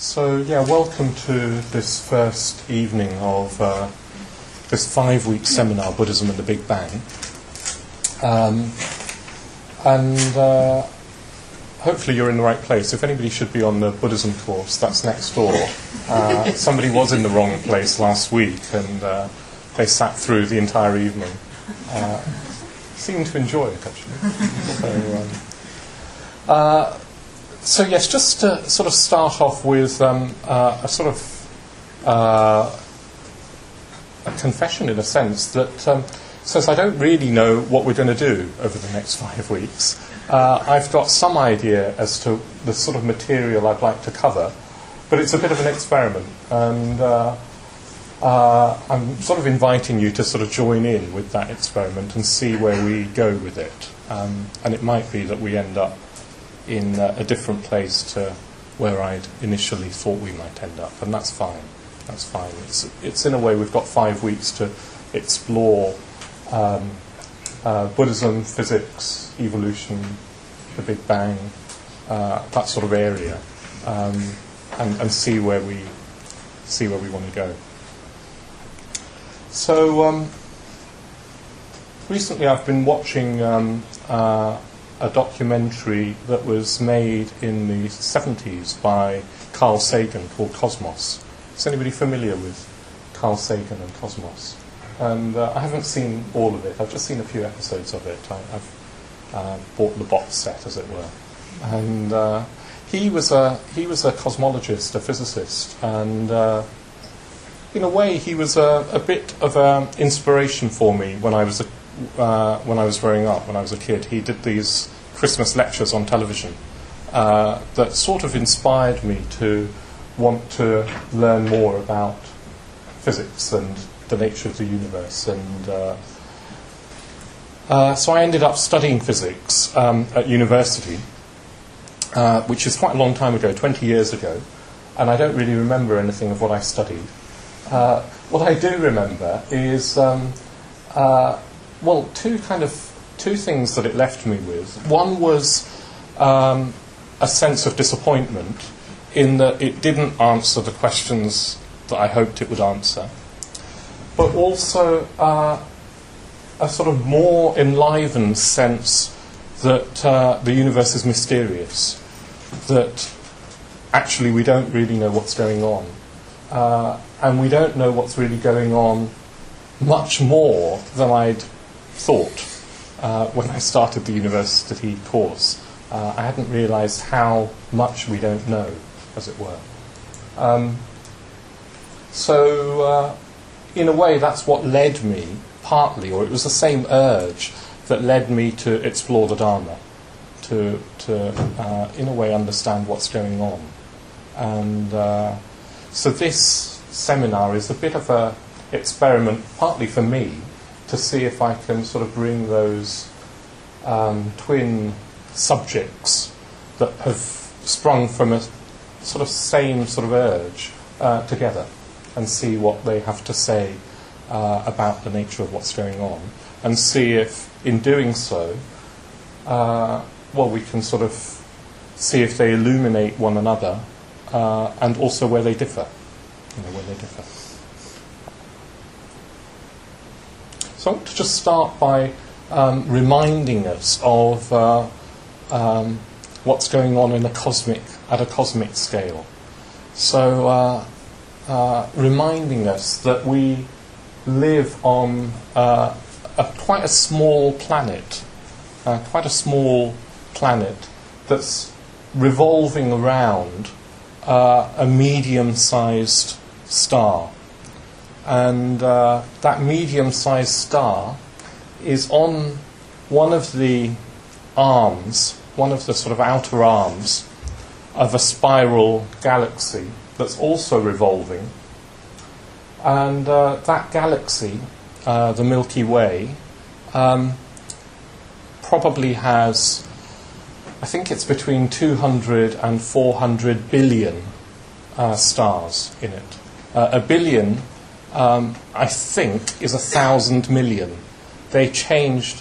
So, welcome to this first evening of this 5-week seminar, Buddhism and the Big Bang. Hopefully you're in the right place. If anybody should be on the Buddhism course, that's next door. Somebody was in the wrong place last week, and they sat through the entire evening. Seemed to enjoy it, actually. So yes, just to sort of start off with a sort of a confession, in a sense, that says I don't really know what we're going to do over the next 5 weeks. I've got some idea as to the sort of material I'd like to cover, but it's a bit of an experiment, and I'm sort of inviting you to sort of join in with that experiment and see where we go with it. And it might be that we end up in a different place to where I'd initially thought we might end up, and that's fine. That's fine. It's in a way we've got 5 weeks to explore Buddhism, physics, evolution, the Big Bang, that sort of area, and see where we want to go. So recently I've been watching a documentary that was made in the 70s by Carl Sagan called Cosmos. Is anybody familiar with Carl Sagan and Cosmos? And I haven't seen all of it. I've just seen a few episodes of it. I've bought the box set, as it were. And he was a cosmologist, a physicist, and in a way he was a bit of an inspiration for me when I was growing up, when I was a kid. He did these Christmas lectures on television that sort of inspired me to want to learn more about physics and the nature of the universe. And so I ended up studying physics at university, which is quite a long time ago, 20 years ago, and I don't really remember anything of what I studied. What I do remember is two things that it left me with. One was a sense of disappointment in that it didn't answer the questions that I hoped it would answer, but also a sort of more enlivened sense that the universe is mysterious, that actually we don't really know what's going on, and we don't know what's really going on much more than I'd thought when I started the university course. I hadn't realised how much we don't know, as it were. So in a way that's what led me, partly, or it was the same urge that led me to explore the Dharma, to in a way understand what's going on. And so this seminar is a bit of a experiment, partly for me, to see if I can sort of bring those twin subjects that have sprung from a sort of same sort of urge together, and see what they have to say about the nature of what's going on, and see if, in doing so, we can sort of see if they illuminate one another, and also where they differ. So I want to just start by reminding us of what's going on at a cosmic scale. So reminding us that we live on quite a small planet that's revolving around a medium-sized star. And that medium-sized star is on one of the sort of outer arms of a spiral galaxy that's also revolving. And that galaxy, the Milky Way, probably has, I think it's between 200 and 400 billion stars in it. A billion, I think, is 1,000 million. They changed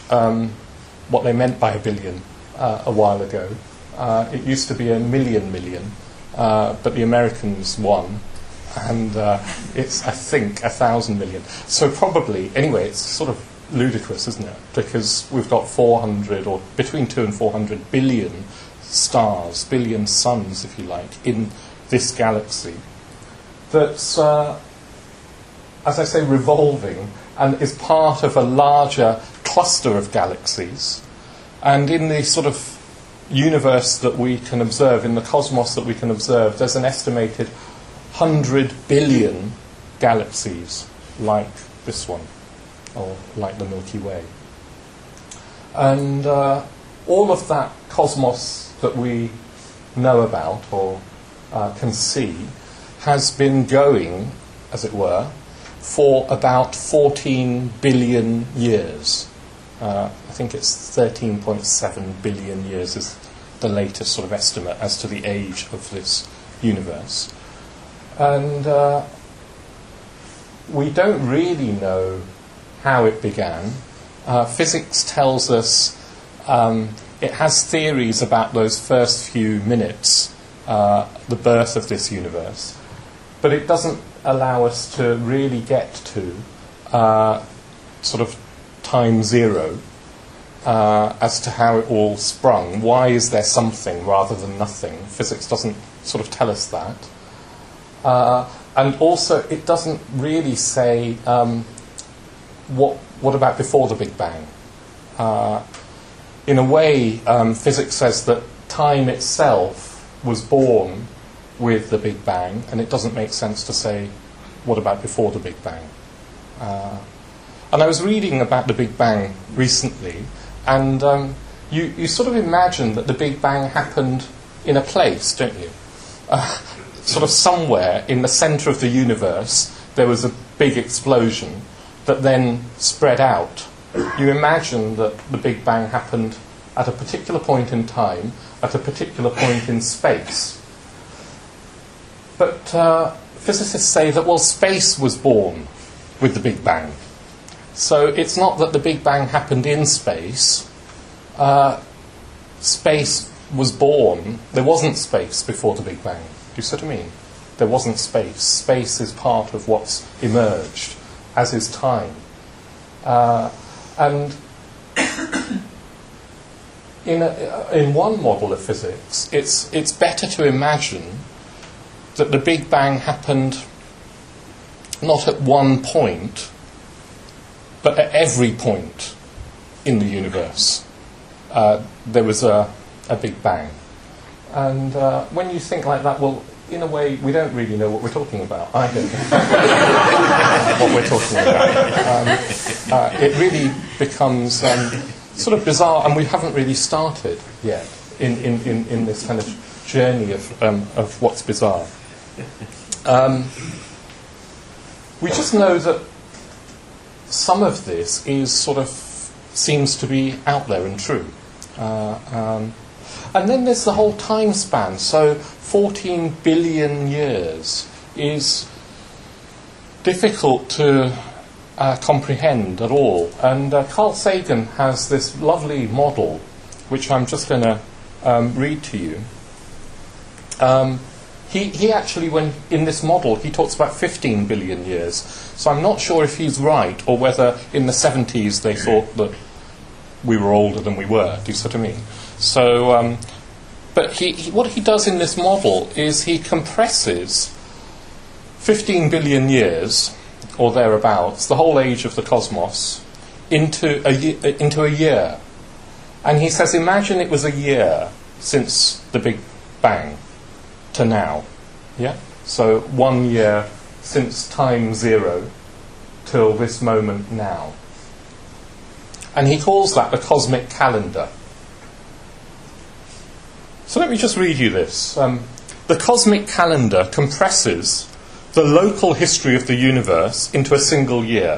what they meant by a billion a while ago. It used to be a million, but the Americans won, and it's, I think, 1,000 million. So probably, anyway, it's sort of ludicrous, isn't it? Because we've got 400, or between 2 and 400 billion stars, billion suns, if you like, in this galaxy that's, as I say, revolving and is part of a larger cluster of galaxies. And in the sort of universe that we can observe, in the cosmos that we can observe, there's an estimated 100 billion galaxies like this one, or like the Milky Way. And all of that cosmos that we know about or can see has been going, as it were, for about 14 billion years. I think it's 13.7 billion years is the latest sort of estimate as to the age of this universe. And we don't really know how it began. Physics tells us it has theories about those first few minutes, the birth of this universe, but it doesn't allow us to really get to sort of time zero as to how it all sprung. Why is there something rather than nothing? Physics doesn't sort of tell us that. And also, it doesn't really say what about before the Big Bang. In a way, physics says that time itself was born with the Big Bang, and it doesn't make sense to say what about before the Big Bang. And I was reading about the Big Bang recently, and you sort of imagine that the Big Bang happened in a place, don't you? Sort of somewhere in the centre of the universe there was a big explosion that then spread out. You imagine that the Big Bang happened at a particular point in time, at a particular point in space. But physicists say that, well, space was born with the Big Bang. So it's not that the Big Bang happened in space. Space was born. There wasn't space before the Big Bang. Do you see what I mean? There wasn't space. Space is part of what's emerged, as is time. And in one model of physics, it's better to imagine that the Big Bang happened not at one point, but at every point in the universe. There was a Big Bang. And when you think like that, well, in a way, we don't really know what we're talking about. I don't know what we're talking about. It really becomes sort of bizarre, and we haven't really started yet in this kind of journey of what's bizarre. We just know that some of this is sort of seems to be out there and true. And then there's the whole time span. So 14 billion years is difficult to comprehend at all. And Carl Sagan has this lovely model, which I'm just going to read to you. He actually, when in this model, he talks about 15 billion years. So I'm not sure if he's right, or whether in the 70s they thought that we were older than we were. Do you see what I mean? So, but what he does in this model is he compresses 15 billion years, or thereabouts, the whole age of the cosmos, into a year. And he says, imagine it was a year since the Big Bang to now. Yeah? So 1 year since time zero till this moment now. And he calls that the cosmic calendar. So let me just read you this. The cosmic calendar compresses the local history of the universe into a single year.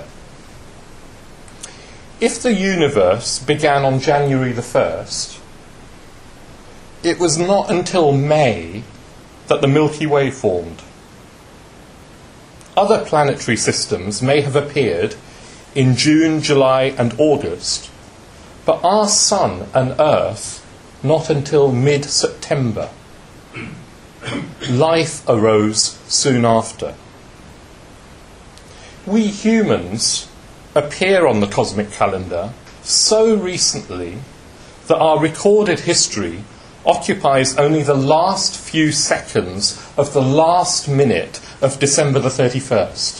If the universe began on January the 1st, it was not until May that the Milky Way formed. Other planetary systems may have appeared in June, July and August, but our Sun and Earth not until mid-September. life arose soon after. We humans appear on the cosmic calendar so recently that our recorded history occupies only the last few seconds of the last minute of December the 31st.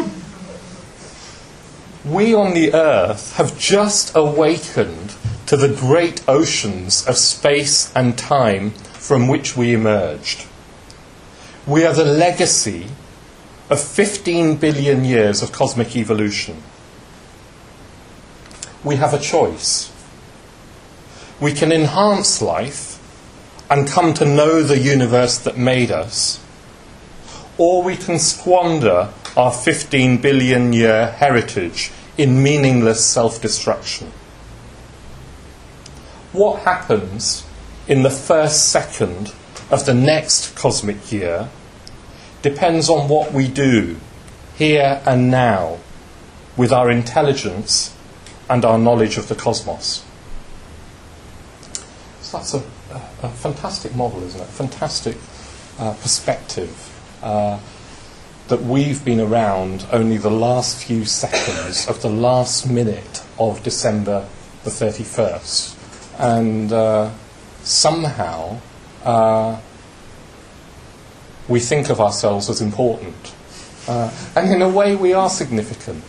We on the Earth have just awakened to the great oceans of space and time from which we emerged. We are the legacy of 15 billion years of cosmic evolution. We have a choice. We can enhance life and come to know the universe that made us, or we can squander our 15 billion year heritage in meaningless self-destruction. What happens in the first second of the next cosmic year depends on what we do here and now with our intelligence and our knowledge of the cosmos. So that's a fantastic model, isn't it? A fantastic perspective that we've been around only the last few seconds of the last minute of December the 31st. And somehow we think of ourselves as important. And in a way we are significant.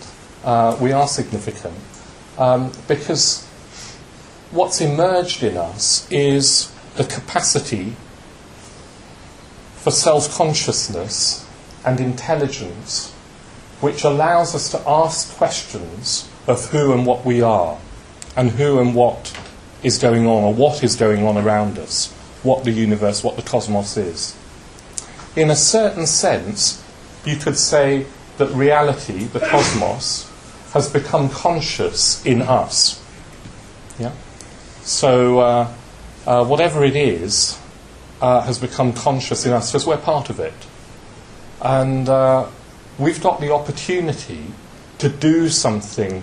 Because what's emerged in us is the capacity for self-consciousness and intelligence, which allows us to ask questions of who and what we are, and who and what is going on, or what is going on around us, what the universe, what the cosmos is. In a certain sense, you could say that reality, the cosmos, has become conscious in us. Yeah? So whatever it is has become conscious in us because we're part of it. And we've got the opportunity to do something,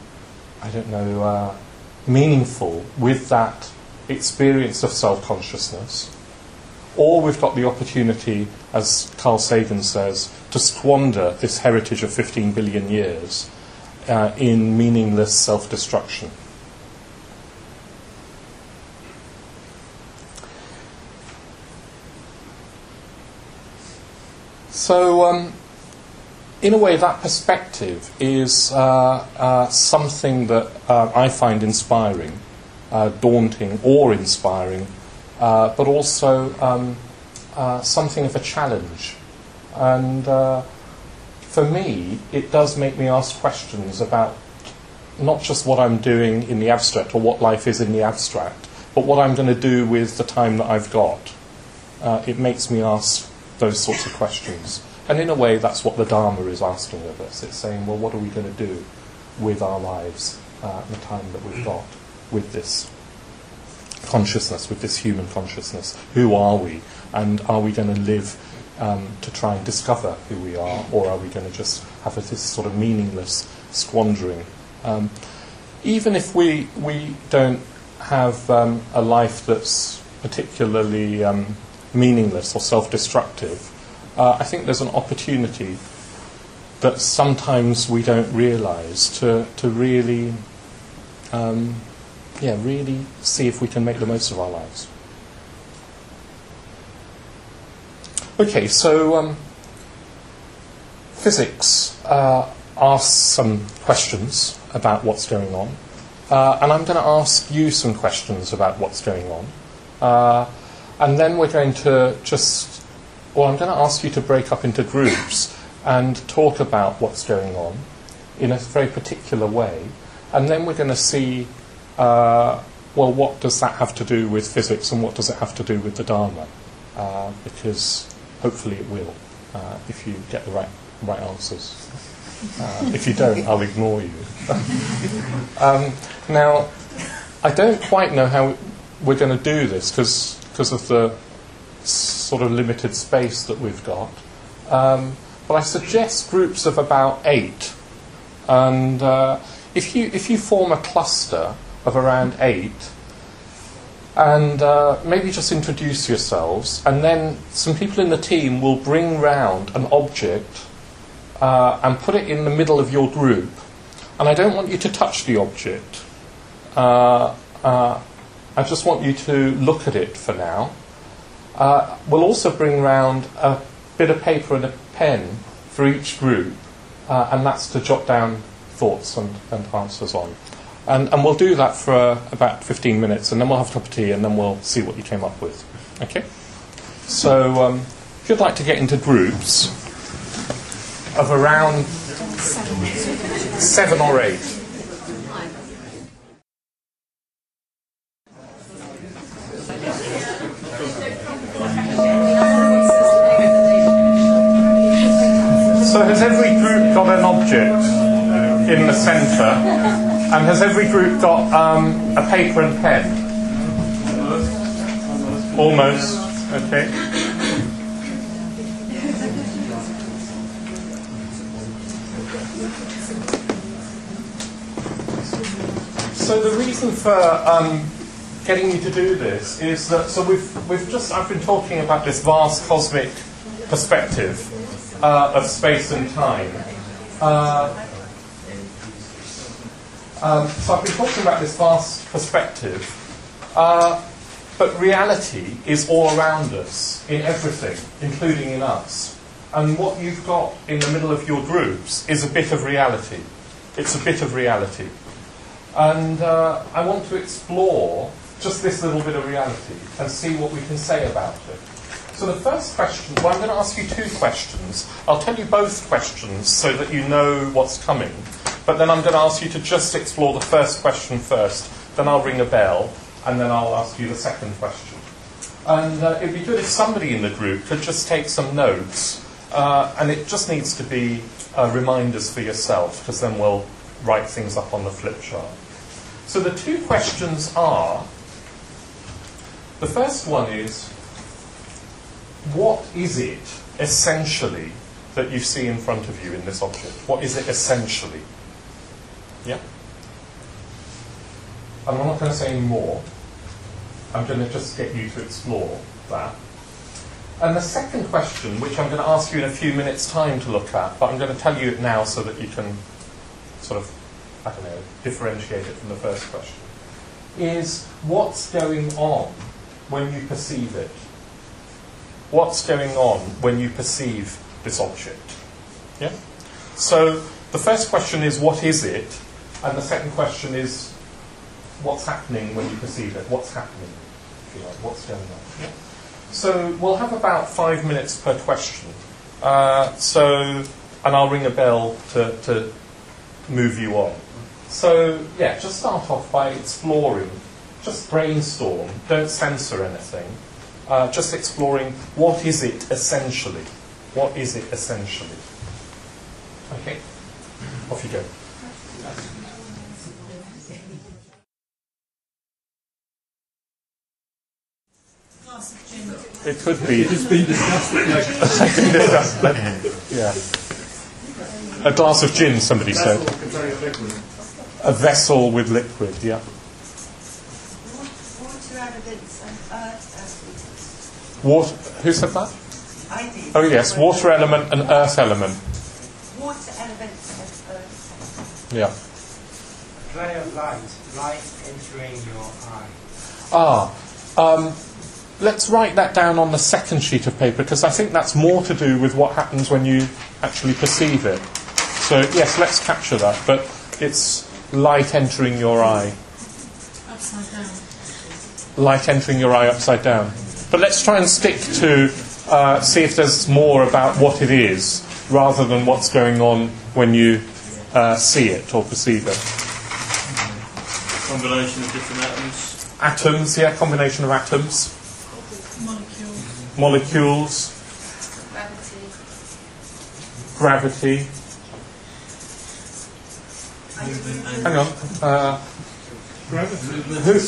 meaningful with that experience of self-consciousness. Or we've got the opportunity, as Carl Sagan says, to squander this heritage of 15 billion years in meaningless self-destruction. So, in a way, that perspective is something that I find inspiring, daunting or inspiring, but also something of a challenge. And for me, it does make me ask questions about not just what I'm doing in the abstract or what life is in the abstract, but what I'm going to do with the time that I've got. It makes me ask those sorts of questions. And in a way, that's what the Dharma is asking of us. It's saying, well, what are we going to do with our lives, the time that we've got, with this consciousness, with this human consciousness? Who are we? And are we going to live to try and discover who we are, or are we going to just have this sort of meaningless squandering? Even if we don't have a life that's particularly meaningless or self-destructive, I think there's an opportunity that sometimes we don't realise to really, really see if we can make the most of our lives. Okay, so physics asks some questions about what's going on, and I'm going to ask you some questions about what's going on. And then we're going to I'm going to ask you to break up into groups and talk about what's going on in a very particular way. And then we're going to see, what does that have to do with physics and what does it have to do with the Dharma? Because hopefully it will, if you get the right answers. If you don't, I'll ignore you. Now, I don't quite know how we're going to do this because of the sort of limited space that we've got. But I suggest groups of about 8. And if you form a cluster of around 8, And maybe just introduce yourselves, and then some people in the team will bring round an object and put it in the middle of your group. And I don't want you to touch the object. I just want you to look at it for now. We'll also bring round a bit of paper and a pen for each group, and that's to jot down thoughts and answers on. And we'll do that for about 15 minutes, and then we'll have a cup of tea, and then we'll see what you came up with. Okay? So if you'd like to get into groups of around 7 or 8. So has every group got an object in the centre? And has every group got a paper and pen? Almost. Okay. So the reason for getting you to do this is that I've been talking about this vast cosmic perspective of space and time. So I've been talking about this vast perspective, but reality is all around us, in everything, including in us. And what you've got in the middle of your groups is a bit of reality. It's a bit of reality. And I want to explore just this little bit of reality and see what we can say about it. So the first question, well, I'm going to ask you 2 questions. I'll tell you both questions so that you know what's coming. But then I'm going to ask you to just explore the first question first. Then I'll ring a bell, and then I'll ask you the second question. And it'd be good if somebody in the group could just take some notes. And it just needs to be reminders for yourself, because then we'll write things up on the flip chart. So the 2 questions are, the first one is, what is it, essentially, that you see in front of you in this object? What is it essentially? Yeah? And I'm not going to say any more. I'm going to just get you to explore that. And the second question, which I'm going to ask you in a few minutes' time to look at, but I'm going to tell you it now so that you can sort of, differentiate it from the first question, is what's going on when you perceive it? What's going on when you perceive this object? Yeah? So the first question is, what is it? And the second question is, what's happening when you perceive it? What's happening? If you like, what's going on? Yeah? So we'll have about 5 minutes per question. And I'll ring a bell to move you on. So, yeah, just start off by exploring. Just brainstorm. Don't censor anything. Just exploring, what is it essentially? What is it essentially? Okay, off you go. It could be. It's been discussed. Yeah. A glass of gin, somebody said. A vessel with liquid, yeah. Water, who said that? I did. Oh yes, water element and earth element. Water element and earth Yeah. Ray of light entering your eye. Let's write that down on the second sheet of paper, because I think that's more to do with what happens when you actually perceive it. So yes, let's capture that, but it's light entering your eye. Upside down. Light entering your eye upside down. But let's try and stick to see if there's more about what it is, rather than what's going on when you see it or perceive it. Combination of different atoms. Atoms, yeah, combination of atoms. Molecules. Gravity. Hang on.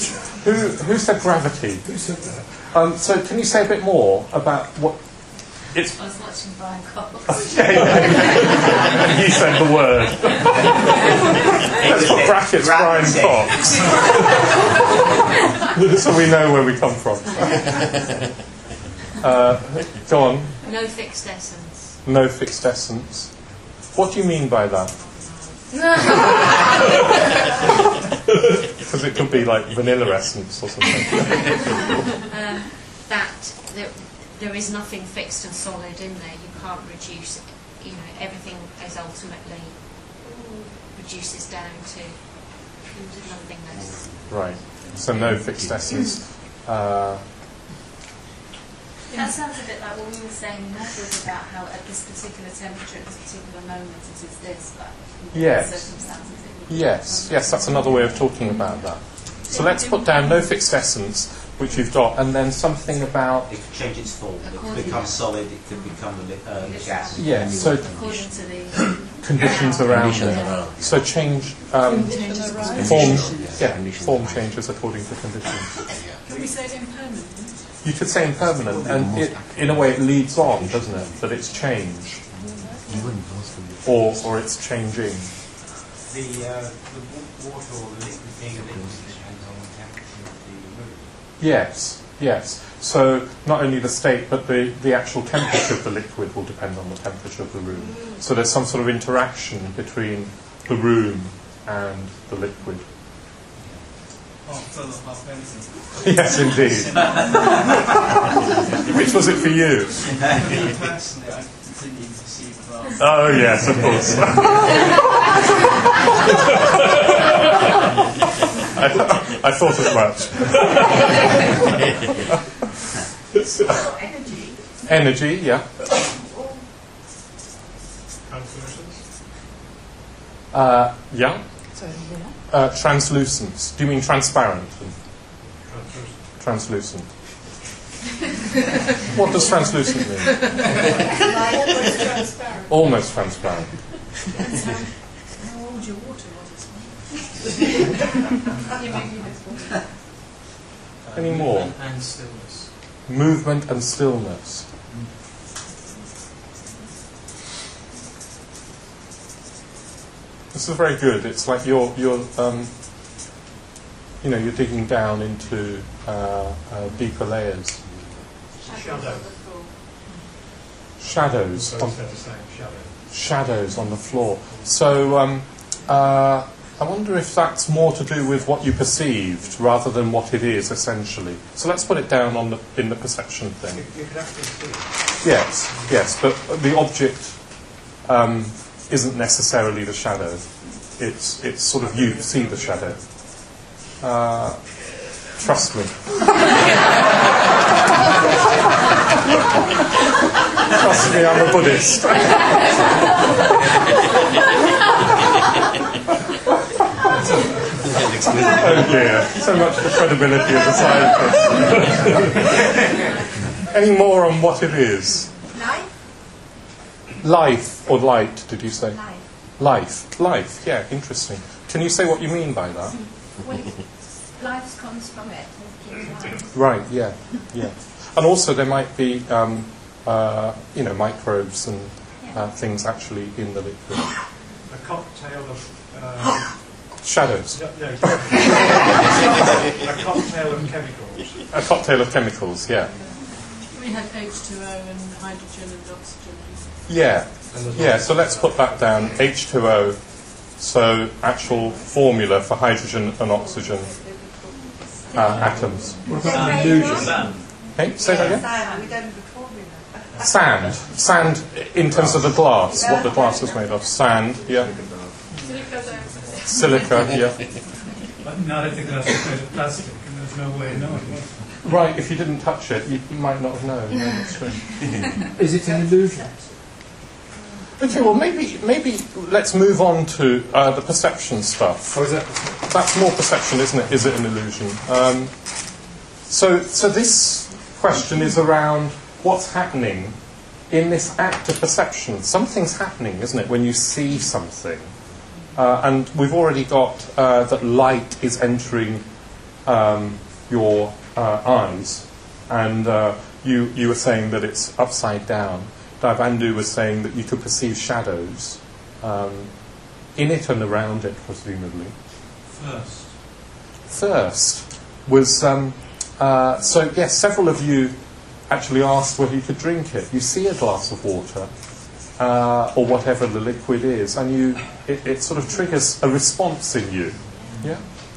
Who said gravity? Who said that? So can you say a bit more about what it's I was watching Brian Cox. he said the word. Let's put brackets Brian Cox. So we know where we come from. Go on. No fixed essence. No fixed essence. What do you mean by that? Because it could be like vanilla essence or something. That there is nothing fixed and solid in there. You can't reduce it. You know, everything is ultimately reduces down to nothingness. Right. So no fixed essence. That sounds a bit like what we were saying in Metals about how at this particular temperature, at this particular moment, it is this, but in Yes. circumstances it would be Yes, that's another way of talking about that. So let's put down no fixed essence, which you've got, and then something about... It can change its form. It can become solid, it can become gas. Yeah, so according to the conditions around it. So change form changes according to conditions. Can we say impermanent? You could say impermanent, and it, in a way it leads on, doesn't it? That it's change. Or it's changing. The water or the liquid being a liquid depends on the temperature of the room. Yes. So not only the state, but the actual temperature of the liquid will depend on the temperature of the room. So there's some sort of interaction between the room and the liquid. Yes, indeed. Which was it for you? Personally, I continue to see the glass. Oh, yes, of course. I thought as much. Energy, yeah. Yeah. Translucence. Do you mean transparent? Translucent. What does translucent mean? Almost transparent. Almost transparent. How old your water was? Any more? And stillness. Movement and stillness. This is very good. It's like you're digging down into deeper layers. Shadows on the floor. So I wonder if that's more to do with what you perceived rather than what it is essentially. So let's put it down in the perception thing. You could actually see it. Yes, but the object isn't necessarily the shadow. It's sort of you see the shadow. Trust me. Trust me, I'm a Buddhist. Oh dear, so much for credibility as a scientist. Any more on what it is? Life or light, did you say? Life, yeah, interesting. Can you say what you mean by that? life comes from it. Right, yeah. And also there might be, microbes and things actually in the liquid. A cocktail of... Shadows. A cocktail of chemicals. A cocktail of chemicals, yeah. We had H2O and hydrogen and oxygen. Yeah, so let's put that down. H2O, so actual formula for hydrogen and oxygen atoms. What about an illusion? Hey, say that again? Sand. We don't have a formula. Sand in terms of the glass, what the glass is made of. Sand, yeah. Silica, yeah. But now that the glass is made of plastic, and there's no way of knowing. Right, if you didn't touch it, you might not have known. Yeah, that's true. Is it an illusion? Okay, well, maybe let's move on to the perception stuff. Or is that... That's more perception, isn't it? Is it an illusion? So this question is around what's happening in this act of perception. Something's happening, isn't it, when you see something? And we've already got that light is entering your eyes, and you were saying that it's upside down. Daibandhu was saying that you could perceive shadows in it and around it, presumably. Thirst was... so, yes, several of you actually asked whether you could drink it. You see a glass of water, or whatever the liquid is, and it sort of triggers a response in you. Yeah?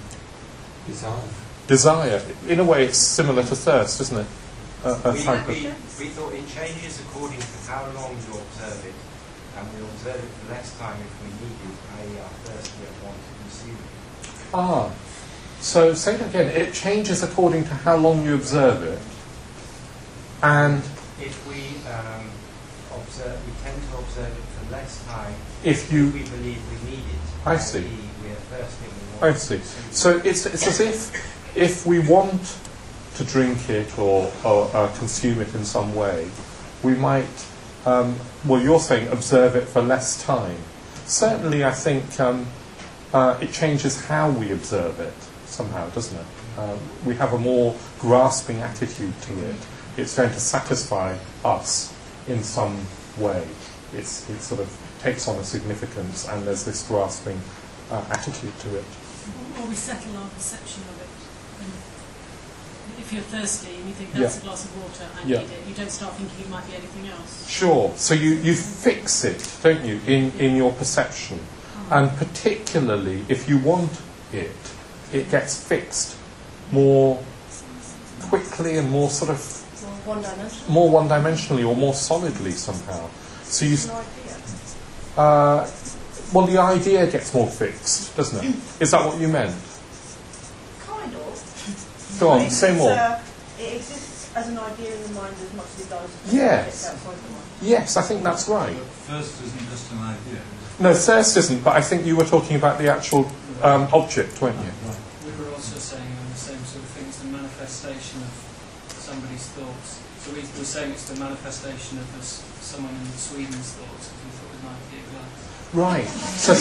Desire. In a way, it's similar to thirst, isn't it? We thought it changes according to how long you observe it, and we observe it for less time if we need it, i.e. our thirst we want to consume it. So say that again. It changes according to how long you observe it, and if we we tend to observe it for less time if we believe we need it. I see. We are thirsty. I see. So it's as if we want to drink it or consume it in some way, we might, well, you're saying observe it for less time. Certainly, I think it changes how we observe it somehow, doesn't it? We have a more grasping attitude to it. It's going to satisfy us in some way. It sort of takes on a significance, and there's this grasping attitude to it. Or we settle our perception of it. If you're thirsty and you think that's a glass of water, I need it, you don't start thinking it might be anything else. Sure. So you fix it, don't you, in your perception. And particularly if you want it, it gets fixed more quickly and more sort of more one-dimensionally or more solidly somehow. So you... well, the idea gets more fixed, doesn't it? Is that what you meant? Kind of. Go on, say more. It exists as an idea in the mind as much as it does Yes. outside the mind. Yes, I think that's right. Thirst isn't just an idea. No, thirst isn't, but I think you were talking about the actual object, weren't you? We were also saying the same sort of thing. It's the manifestation of somebody's thoughts. So we were saying it's the manifestation of someone in Sweden's thoughts, because we thought it might be a glass. Right. So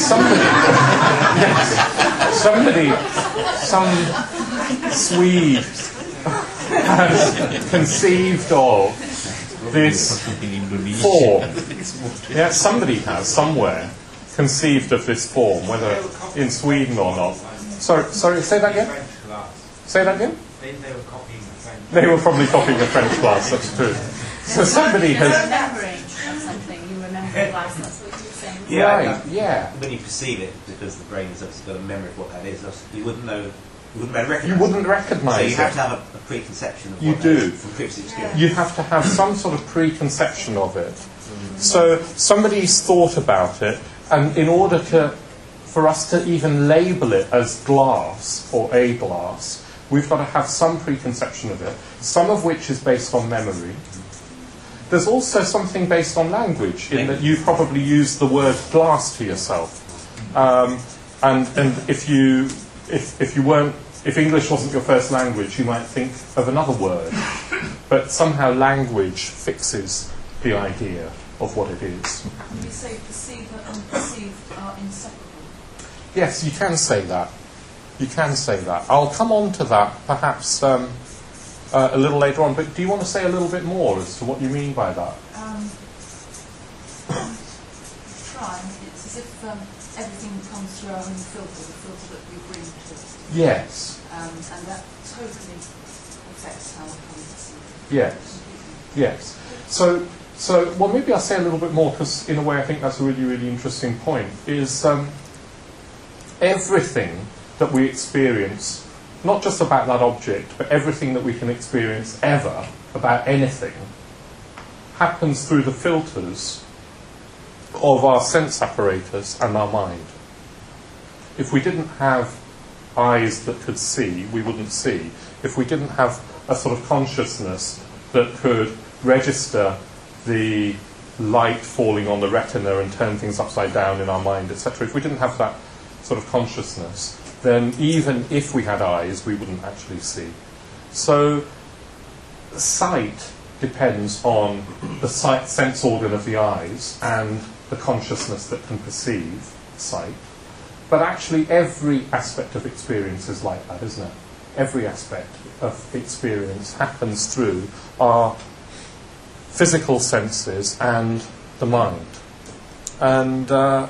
some Swede has conceived of this form. Yeah, somebody has somewhere conceived of this form, whether in Sweden or not. Sorry, say that again? Say that again? They were copying the French. They were probably copying the French class, that's true. So somebody has... Remembering something, you remember the glass, that's what you were saying. Yeah, right, yeah. When you perceive it, because the brain has obviously got a memory of what that is, you wouldn't know. You wouldn't recognise it. You wouldn't recognise it. So you have to have a preconception of you what do. that is from previous experience. You have to have some sort of preconception of it. So somebody's thought about it, and in order for us to even label it as glass or a glass, we've got to have some preconception of it, some of which is based on memory. There's also something based on language, in that you probably used the word glass to yourself. And if English wasn't your first language, you might think of another word. But somehow language fixes the idea of what it is. You say perceived and unperceived are inseparable. Yes, you can say that. You can say that. I'll come on to that perhaps a little later on, but do you want to say a little bit more as to what you mean by that? Try. It's as if everything comes through our own filter, the filter that we bring to it. Yes. And that totally affects how we come to see it. Yes. Yes. So, well, maybe I'll say a little bit more, because in a way I think that's a really, really interesting point, is everything that we experience, not just about that object, but everything that we can experience ever about anything, happens through the filters of our sense apparatus and our mind. If we didn't have eyes that could see, we wouldn't see. If we didn't have a sort of consciousness that could register the light falling on the retina and turn things upside down in our mind, etc., if we didn't have that sort of consciousness, then even if we had eyes, we wouldn't actually see. So sight depends on the sense organ of the eyes and the consciousness that can perceive sight. But actually every aspect of experience is like that, isn't it? Every aspect of experience happens through our physical senses and the mind. And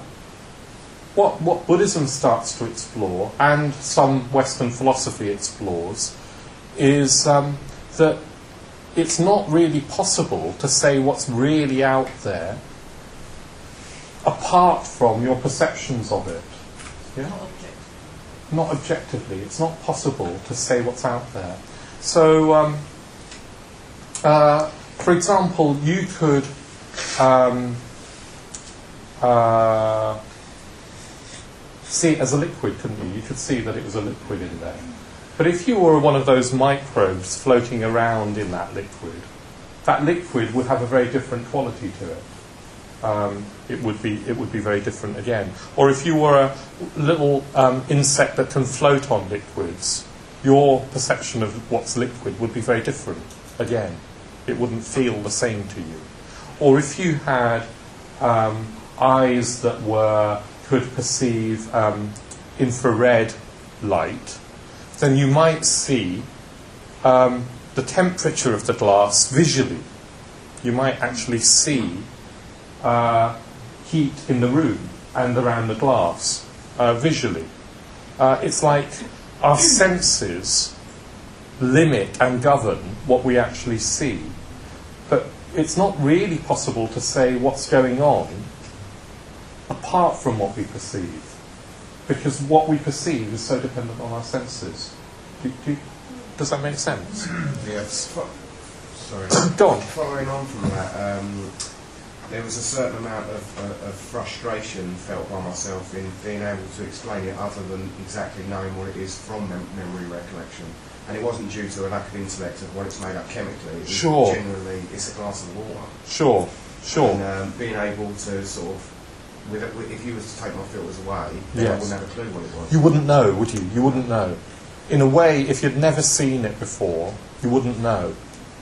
what Buddhism starts to explore, and some Western philosophy explores, is that it's not really possible to say what's really out there apart from your perceptions of it. Yeah? Not objectively. It's not possible to say what's out there. So, for example, you could see it as a liquid, couldn't you? You could see that it was a liquid in there. But if you were one of those microbes floating around in that liquid would have a very different quality to it. It would be very different again. Or if you were a little insect that can float on liquids, your perception of what's liquid would be very different again. It wouldn't feel the same to you. Or if you had eyes that could perceive infrared light, then you might see the temperature of the glass visually. You might actually see heat in the room and around the glass visually. It's like our senses limit and govern what we actually see. But it's not really possible to say what's going on apart from what we perceive, because what we perceive is so dependent on our senses. Does that make sense? Yes. Sorry. Go on. Following on from that, there was a certain amount of frustration felt by myself in being able to explain it other than exactly knowing what it is from memory recollection. And it wasn't due to a lack of intellect of what it's made up chemically. It was generally, it's a glass of water. Sure. And being able to sort of, if you was to take my filters away, then I wouldn't have a clue what it was. You wouldn't know, would you? You wouldn't know. In a way, if you'd never seen it before, you wouldn't know.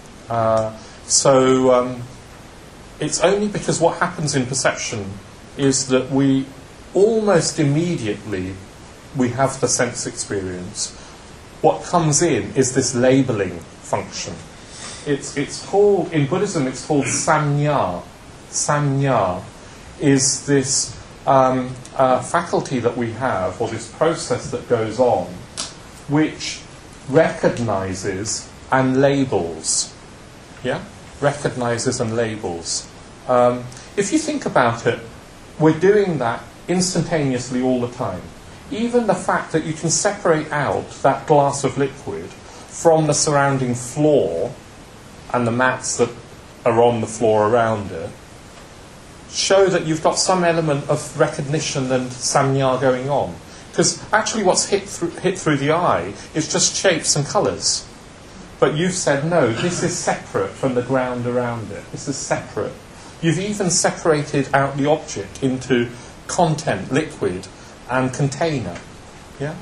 It's only because what happens in perception is that we almost immediately we have the sense experience. What comes in is this labelling function. It's called, in Buddhism, it's called samnya. Samnya is this faculty that we have, or this process that goes on, which recognises and labels. Yeah? Recognises and labels. If you think about it, we're doing that instantaneously all the time. Even the fact that you can separate out that glass of liquid from the surrounding floor and the mats that are on the floor around it show that you've got some element of recognition and samnya going on. Because actually what's hit through the eye is just shapes and colours. But you've said, no, this is separate from the ground around it. This is separate. You've even separated out the object into content, liquid, and container. Yeah?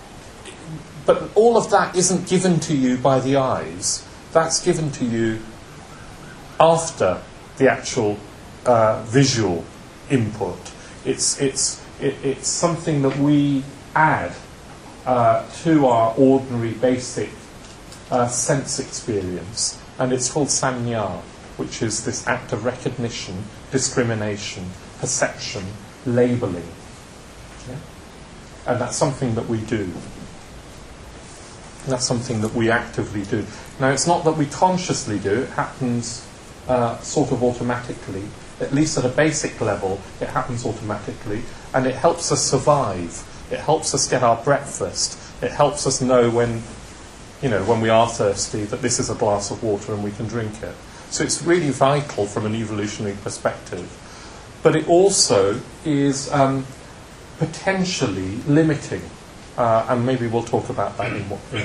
But all of that isn't given to you by the eyes. That's given to you after the actual visual input. It's something that we add to our ordinary basic sense experience, and it's called samnya, which is this act of recognition, discrimination, perception, labelling. Yeah? And that's something that we do. That's something that we actively do. Now, it's not that we consciously do, it happens sort of automatically. At least at a basic level, it happens automatically, and it helps us survive. It helps us get our breakfast. It helps us know when we are thirsty, that this is a glass of water and we can drink it. So it's really vital from an evolutionary perspective. But it also is potentially limiting, and maybe we'll talk about that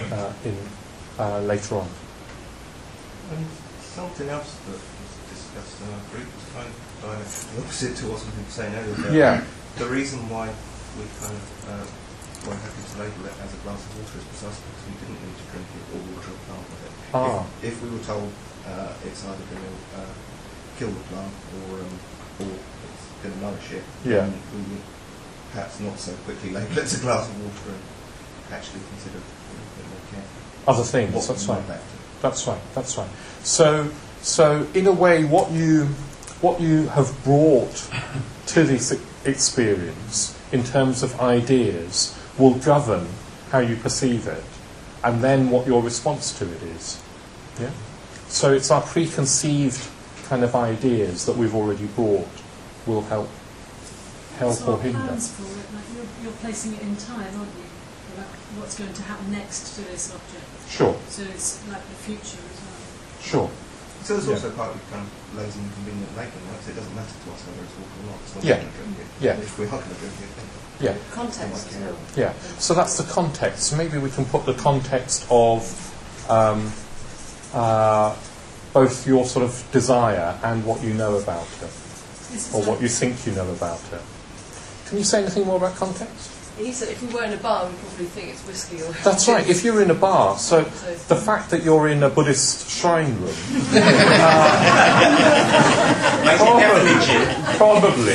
later on. And something else that was discussed in our group was kind of opposite to what we've been saying earlier. Yeah. The reason why we kind of were happy to label it as a glass of water is precisely because we didn't need to drink it or water a plant with it. If we were told it's either going to kill the plant or it's going to nourish it, then we would perhaps not so quickly label it as a glass of water and actually consider a bit more carefully other things. That's right. So So in a way, what you have brought to this experience in terms of ideas will govern how you perceive it, and then what your response to it is. Yeah. So it's our preconceived kind of ideas that we've already brought will help so or hinder. Plans for it, like you're placing it in time, aren't you? Like what's going to happen next to this object. Sure. So it's like the future as well. Sure. So it's also partly kind of lazy and convenient making, right? So it doesn't matter to us whether it's water or not. So Yeah. we're going to drink it. Yeah. If we are going to drink it, then Yeah. Context as well. Yeah. So that's the context. Maybe we can put the context of both your sort of desire and what you know about it, or what you think you know about it. Can you say anything more about context? He said if we were in a bar, we'd probably think it's whiskey or... That's right, if you're in a bar, so the fact that you're in a Buddhist shrine room probably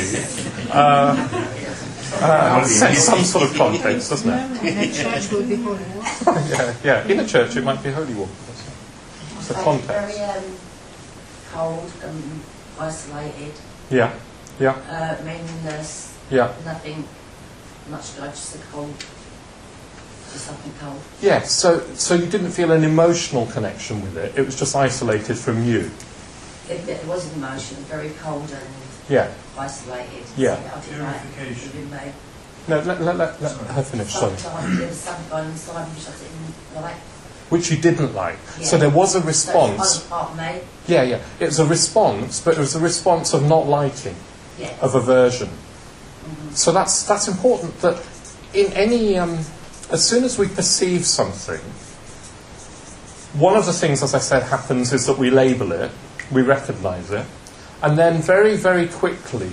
sets some sort of context, doesn't it? In a church would be holy water. Yeah, in a church it might be holy water. It's a context. Very cold and isolated. Yeah. Meaningless. Yeah. Nothing much like just a cold. Just something cold. Yes, so you didn't feel an emotional connection with it. It was just isolated from you. It was an emotion, very cold and isolated. Yeah. Purification. No, let her finish. Sorry. Sometimes there was something going inside which I didn't like. Which you didn't like. Yeah. So there was a So response. it's part of me. Yeah. It was a response, but it was a response of not liking, Yeah. of aversion. So that's important. That in any, as soon as we perceive something, one of the things, as I said, happens is that we label it, we recognise it, and then very, very quickly,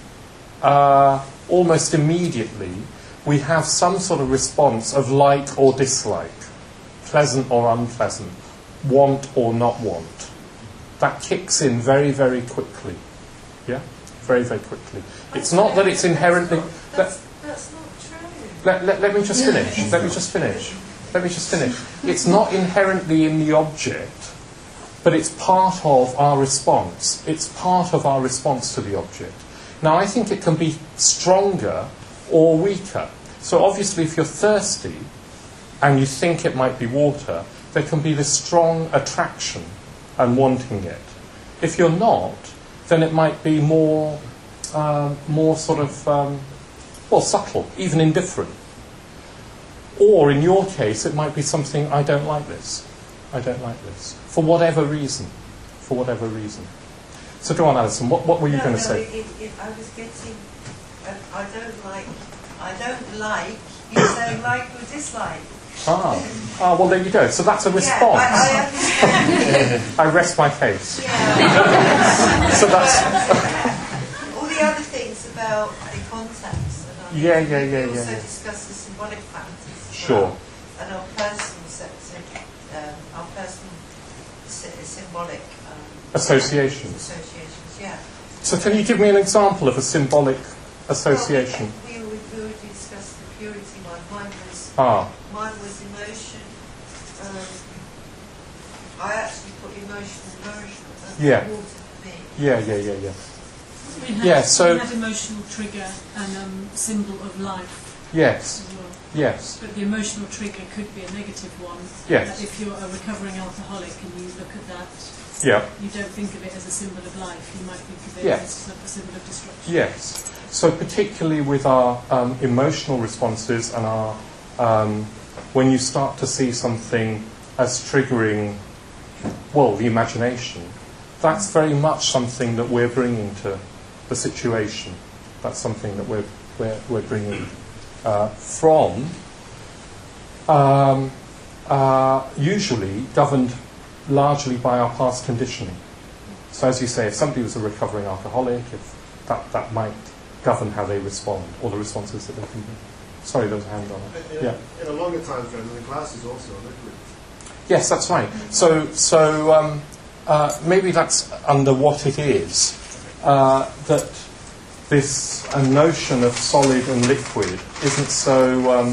almost immediately, we have some sort of response of like or dislike, pleasant or unpleasant, want or not want. That kicks in very, very quickly. Yeah? Very, very quickly. It's not that it's inherently... That's not true. Let me just finish. It's not inherently in the object, but it's part of our response. It's part of our response to the object. Now, I think it can be stronger or weaker. So obviously, if you're thirsty and you think it might be water, there can be this strong attraction and wanting it. If you're not, then it might be more sort of, subtle, even indifferent. Or in your case, it might be something, I don't like this, for whatever reason. So go on, Alison, what were you going to say? I was getting, I don't like, you say like or dislike. Well, there you go. So that's a response. I rest my case. Yeah. So that's... all the other things about the contacts. And Yeah. We also discuss the symbolic factors. Sure. And our personal symbolic associations. Yeah. So can you give me an example of a symbolic association? We already discussed the purity one. Mine was emotion. I actually put emotional nourishment. That's water for me. Yeah. We had emotional trigger and symbol of life. Yes. As well. Yes. But the emotional trigger could be a negative one. Yes. If you're a recovering alcoholic and you look at that, you don't think of it as a symbol of life. You might think of it as a symbol of destruction. Yes. So particularly with our emotional responses and our when you start to see something as triggering, the imagination, that's very much something that we're bringing to the situation. That's something that we're bringing from, usually governed largely by our past conditioning. So as you say, if somebody was a recovering alcoholic, if that might govern how they respond, or the responses that they can do. Sorry, there was a hand on it. In a longer time frame, the glass is also a liquid. Yes, that's right. So maybe that's under what it is, that this notion of solid and liquid isn't so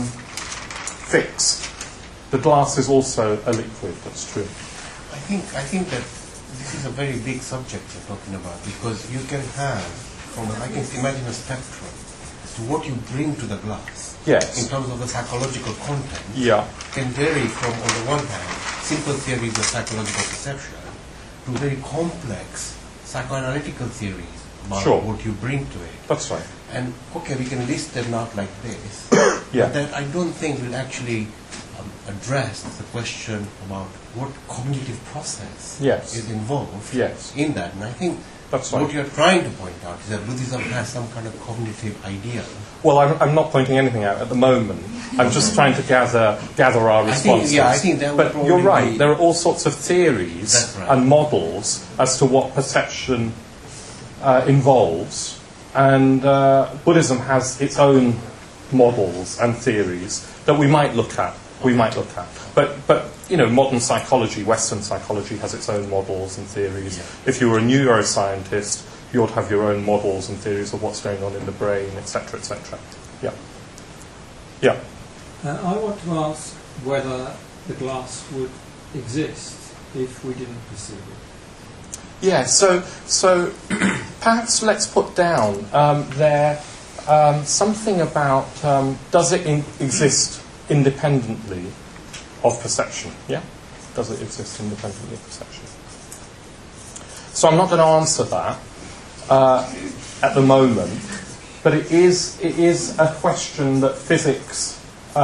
fixed. The glass is also a liquid, that's true. I think that this is a very big subject you're talking about, because you can have, I can imagine a spectrum as to what you bring to the glass. Yes. In terms of the psychological content. Yeah. Can vary from, on the one hand, simple theories of psychological perception to very complex psychoanalytical theories about what you bring to it. That's right. And, okay, we can list them out like this. Yeah. But that I don't think will actually address the question about what cognitive process is involved in that. And I think what you're trying to point out is that Buddhism has some kind of cognitive idea. Well, I'm not pointing anything out at the moment. I'm just trying to gather our responses. I think that would but you're right. There are all sorts of theories right. and models as to what perception involves, and Buddhism has its own models and theories that we might look at. But you know, modern psychology, Western psychology, has its own models and theories. Yeah. If you were a neuroscientist, you'd have your own models and theories of what's going on in the brain, etc., etc. Yeah. Yeah. I want to ask whether the glass would exist if we didn't perceive it. Yeah. So perhaps let's put down there something about does it exist independently of perception? Yeah? Does it exist independently of perception? So I'm not going to answer that at the moment, but it is a question that physics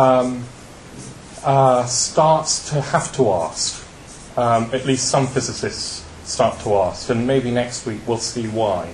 starts to have to ask. At least some physicists start to ask, and maybe next week we'll see why